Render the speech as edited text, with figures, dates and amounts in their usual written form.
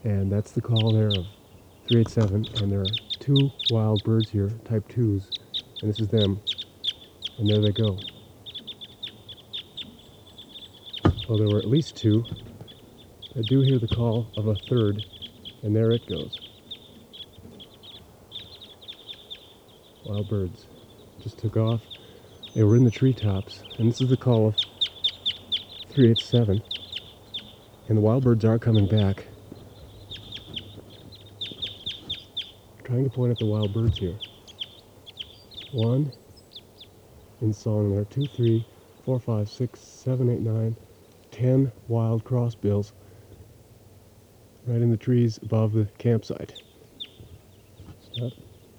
And that's the call there of 387, and there are two wild birds here, type 2s, and this is them, and there they go. Well, there were at least two. I do hear the call of a third, and there it goes. Wild birds just took off. They were in the treetops, and this is the call of 387, and the wild birds are coming back. Trying to point at the wild birds here. One in song there, 2, 3, 4, 5, 6, 7, 8, 9, 10 wild crossbills right in the trees above the campsite. Stop.